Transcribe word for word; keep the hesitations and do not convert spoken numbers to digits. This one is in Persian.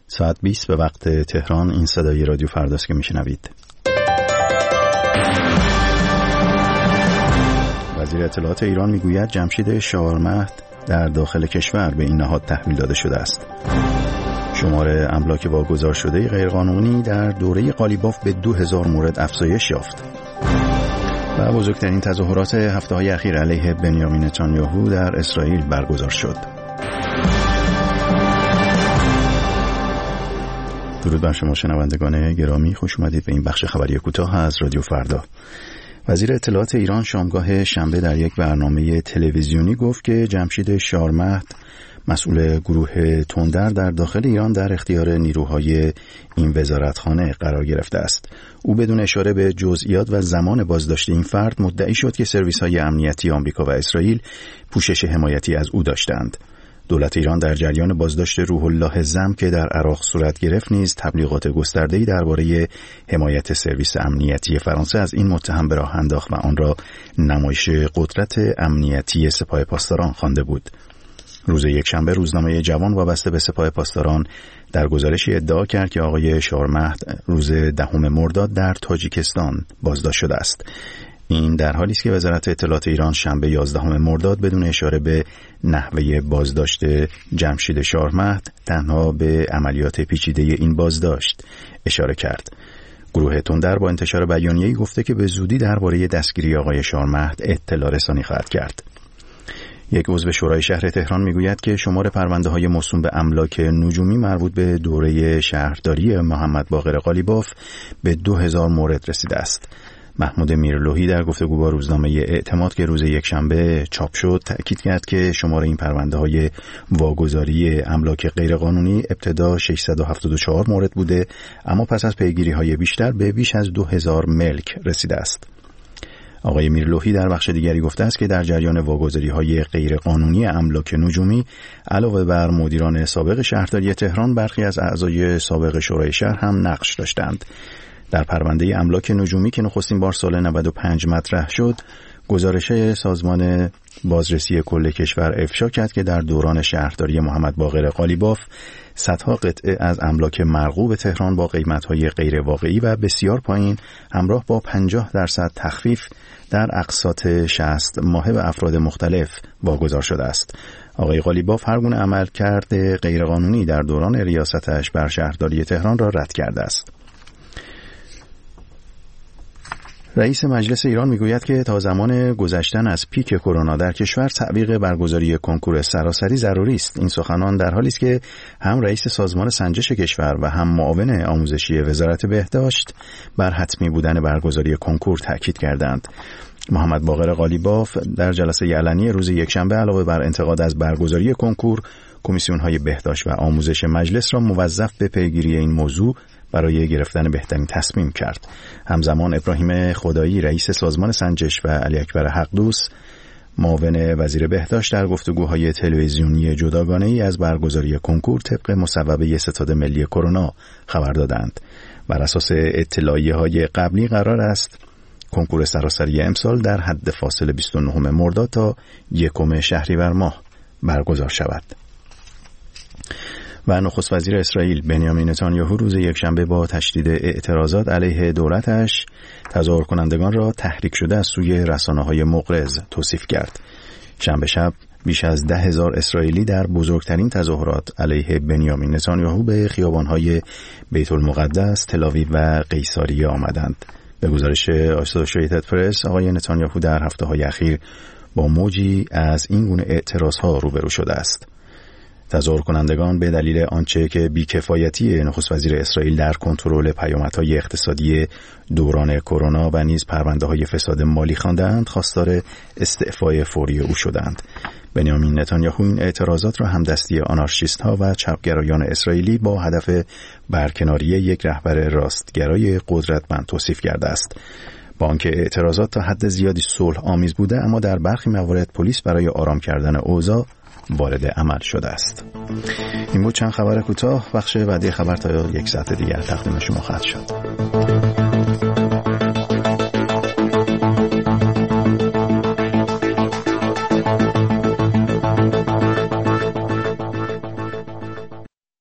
ساعت بیست به وقت تهران. این صدای رادیو فرداست که میشنوید. وزیر اطلاعات ایران میگوید جمشید شاهرمهد در داخل کشور به این نهاد تحویل داده شده است. شمار املاک واگذار شده غیرقانونی در دوره قالیباف به دو هزار مورد افزایش یافت. و بزرگترین تظاهرات هفته‌های اخیر علیه بنیامین نتانیاهو در اسرائیل برگزار شد. درود بر شما شنوندگان گرامی، خوش اومدید به این بخش خبری کوتاه از رادیو فردا. وزیر اطلاعات ایران شامگاه شنبه در یک برنامه تلویزیونی گفت که جمشید شاهرمهد مسئول گروه تندر در داخل ایران در اختیار نیروهای این وزارتخانه قرار گرفته است. او بدون اشاره به جزئیات و زمان بازداشت این فرد مدعی شد که سرویس‌های امنیتی آمریکا و اسرائیل پوشش حمایتی از او داشتند. دولت ایران در جریان بازداشت روح الله زم که در عراق صورت گرفت نیز تبلیغات گسترده‌ای درباره حمایت سرویس امنیتی فرانسه از این متهم به راه انداخت و آن را نمایش قدرت امنیتی سپاه پاسداران خوانده بود. روز یکشنبه روزنامه جوان وابسته به سپاه پاسداران در گزارشی ادعا کرد که آقای شاهرمهد روز دهم مرداد در تاجیکستان بازداشت شده است. این در حالی است که وزارت اطلاعات ایران شنبه یازدهم مرداد بدون اشاره به نحوه بازداشت جمشید شاهرمهد تنها به عملیات پیچیده این بازداشت اشاره کرد. گروه تندر با انتشار بیانیه‌ای گفته که به زودی درباره دستگیری آقای شاهرمهد اطلاع رسانی خواهد کرد. یک عضو شورای شهر تهران میگوید که شمار پرونده‌های موسوم به املاک نجومی مربوط به دوره شهرداری محمد باقر قالیباف به دو هزار مورد رسیده است. محمود میرلوحی در گفتگو با روزنامه اعتماد که روز یکشنبه چاپ شد تأکید کرد که شمار این پرونده‌های واگذاری املاک غیرقانونی ابتدا ششصد و هفتاد و چهار مورد بوده، اما پس از پیگیری‌های بیشتر به بیش از دو هزار ملک رسیده است. آقای میرلوحی در بخش دیگری گفته است که در جریان واگذاری‌های غیرقانونی املاک نجومی علاوه بر مدیران سابق شهرداری تهران برخی از اعضای سابق شورای شهر هم نقش داشتند. در پرونده املاک نجومی که نخستین بار سال نود و پنج مطرح شد، گزارش سازمان بازرسی کل کشور افشا کرد که در دوران شهرداری محمد باقر قالیباف صدها قطعه از املاک مرغوب تهران با قیمت‌های غیر واقعی و بسیار پایین همراه با پنجاه درصد تخفیف در اقساط شصت ماهه به افراد مختلف واگذار شده است. آقای قالیباف هر گونه عملکرد غیرقانونی در دوران ریاستش بر شهرداری تهران را رد کرده است. رئیس مجلس ایران میگوید که تا زمان گذشتن از پیک کرونا در کشور تعویق برگزاری کنکور سراسری ضروری است. این سخنان در حالی است که هم رئیس سازمان سنجش کشور و هم معاون آموزشی وزارت بهداشت بر حتمی بودن برگزاری کنکور تاکید کردند. محمد باقر قالیباف در جلسه علنی روز یکشنبه علاوه بر انتقاد از برگزاری کنکور، کمیسیون‌های بهداشت و آموزش مجلس را موظف به پیگیری این موضوع برای گرفتن بهترین تصمیم کرد. همزمان ابراهیم خدایی رئیس سازمان سنجش و علی اکبر حقدوس معاون وزیر بهداشت در گفتگوهای تلویزیونی جداگانه‌ای از برگزاری کنکور طبق مصوبه ستاد ملی کرونا خبر دادند. بر اساس اطلاعیه‌های قبلی قرار است کنکور سراسری امسال در حد فاصل بیست و نهم مرداد تا یکم شهریور ماه برگزار شود. و نخست وزیر اسرائیل بنیامین نتانیاهو روز یکشنبه با تشدید اعتراضات علیه دولتش تظاهر کنندگان را تحریک شده از سوی رسانه‌های مغرض توصیف کرد. شنبه شب بیش از ده هزار اسرائیلی در بزرگترین تظاهرات علیه بنیامین نتانیاهو به خیابان‌های بیت المقدس، تل‌آویو و قیصریه آمدند. به گزارش آسوشییتد پرس، آقای نتانیاهو در هفته‌های اخیر با موجی از این گونه اعتراضها روبرو شده است. تظاهر کنندگان به دلیل آنچه که بیکفایتی نخست وزیر اسرائیل در کنترل پیامدهای اقتصادی دوران کرونا و نیز پرونده‌های فساد مالی خواندند، خواستار استعفای فوری او شدند. بنیامین نتانیاهو این اعتراضات را همدستی آنارشیست‌ها و چپگرایان اسرائیلی با هدف برکناری یک رهبر راستگرای قدرتمند توصیف کرده است. با آنکه اعتراضات تا حد زیادی صلح آمیز بوده، اما در برخی موارد پلیس برای آرام کردن اوضاع وارد عمل شده است. این بود چند خبر کوتاه. بخش بعدی خبر تا یک ساعت دیگر تقدیم شما خواهد شد.